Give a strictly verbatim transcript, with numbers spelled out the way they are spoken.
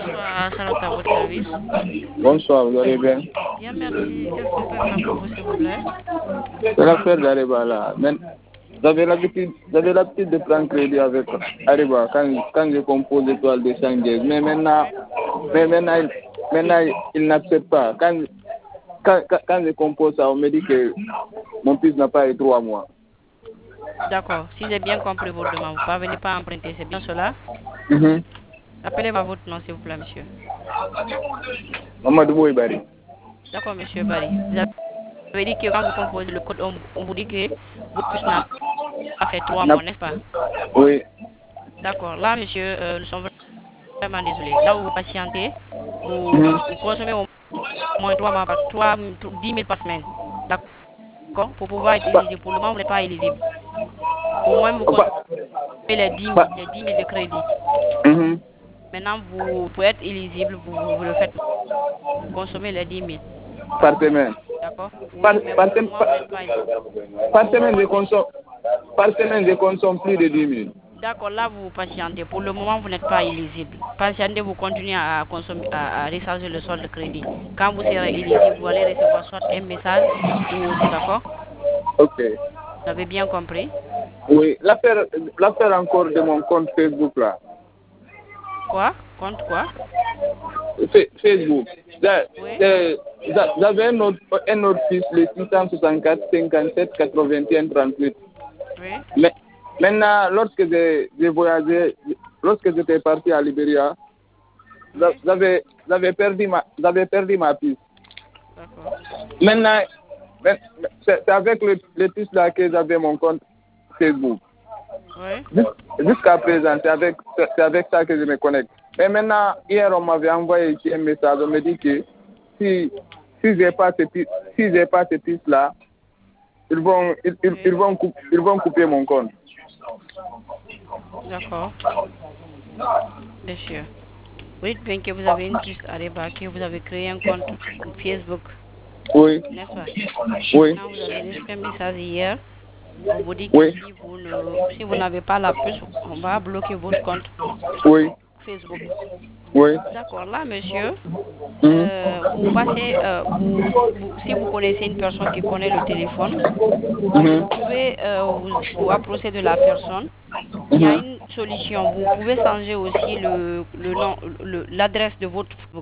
Bonsoir, Charlotte à votre service. Bonsoir, vous allez bien? Bien, merci. Qu'est-ce qu'on peut faire pour vous, s'il vous plaît? C'est l'affaire d'Ariba là. Mais vous avez l'habitude, vous avez l'habitude de prendre crédit avec Ariba quand, quand je compose l'étoile de cent dix. Mais maintenant, mais maintenant, il- maintenant, il n'accepte pas. Quand, quand, quand, quand je compose ça, on me dit que mon fils n'a pas eu trois mois. D'accord. Si j'ai bien compris votre demande, vous ne parvenez pas à emprunter, c'est bien cela? Mhm. Appelez-moi votre nom, s'il vous plaît, monsieur. Mamadou Boybari. D'accord, monsieur Barry. Vous avez dit que quand vous composez le code, on, on vous dit que votre puce n'a pas fait trois N'a- mois, n'est-ce pas? Oui. D'accord. Là, monsieur, euh, nous sommes vraiment désolés. Là où vous patientez, vous, Mhm. vous consommez au moins trois mois par trois, dix mille par semaine. D'accord? Pour pouvoir être Pas- éligible. Pour le moment, vous n'êtes pas éligible. Au moins, vous consommez pas- les dix mille, pas- les dix mille de crédit. Mhm. Maintenant, vous, pour être éligible, vous, vous le faites, vous consommez les dix mille. Par semaine. D'accord? Par, Oui, mais par, pour le sem- moment, par, vous n'êtes pas éligible. par Au semaine, moins, je consomme, par semaine, je consomme plus de dix mille. d'accord, là, vous patientez. Pour le moment, vous n'êtes pas éligible. Patientez, vous continuez à consommer, à, à recharger le solde de crédit. Quand vous serez éligible, vous allez recevoir soit un message ou autre, d'accord? Ok. Vous avez bien compris? Oui, l'affaire, l'affaire encore de mon compte Facebook là. Quoi? Compte quoi? Fa- Facebook. J'a- Oui? euh, j'a- J'avais un autre, un autre fils, le six cent soixante-quatre, cinquante-sept, quatre-vingt-un, trente-huit. Oui? Mais maintenant, lorsque j'ai j'ai voyagé, lorsque j'étais parti à Libéria, j'a- Oui? j'avais j'avais perdu ma j'avais perdu ma piste. D'accord. Maintenant, mais- mais c'est c'est avec le, le fils là que j'avais mon compte Facebook. Oui? Jus- Jusqu'à présent, c'est avec, c'est avec ça que je me connecte. Mais maintenant, hier, on m'avait envoyé ici un message. On me dit que si, si je n'ai pas cette si j'ai pas cette piste-là, ils vont, ils, ils, ils Oui? vont couper, ils vont couper mon compte. D'accord. Bien sûr. Vous dites bien que vous avez une puce à que vous avez créé un compte Facebook, Oui, n'est-ce pas? oui, Maintenant, vous avez reçu un message hier. On vous dit que oui, si vous ne, si vous n'avez pas la puce, on va bloquer votre compte oui, Facebook. oui. D'accord. Là, monsieur, Mhm, euh, vous passez, euh, vous, vous- si vous connaissez une personne qui connaît le téléphone, vous mhm, pouvez euh, vous, vous approcher de la personne. Il y a mhm. une solution. Vous pouvez changer aussi le, le nom, le- l'adresse de votre Facebook.